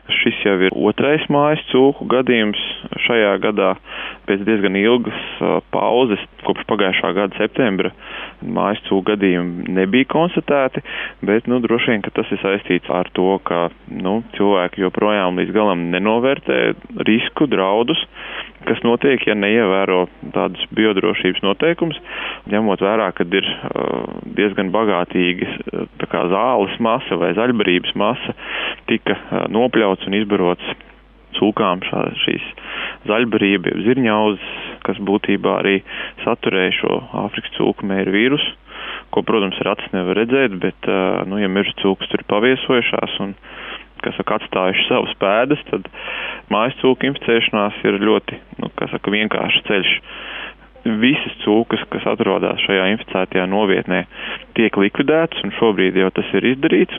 Šis jau ir otrais mājas cūku gadījums šajā gadā pēc diezgan ilgas pauzes. Kopš pagājušā gada septembra mājas cūku gadījumi nebija konstatēti, bet droši vien, ka tas ir saistīts ar to, ka cilvēki joprojām līdz galam nenovērtē risku, draudus, kas notiek, ja neievēro tādus biodrošības noteikumus, ņemot vērā, kad ir diezgan bagātīgi zāles masa vai zaļbarības masa tika nopļauts un izbarots cūkām šīs zaļbarība, zirņauzes, kas būtībā arī saturēja šo Āfrikas cūku mēru vīrusu, ko, protams, ar acis nevar redzēt, bet, ja meža cūkas tur ir paviesojušās un, atstājuši savas pēdas, tad mājas cūku inficēšanās ir ļoti, vienkāršs ceļš. Visas cūkas, kas atrodas šajā inficētajā novietnē, tiek likvidētas, un šobrīd jau tas ir izdarīts.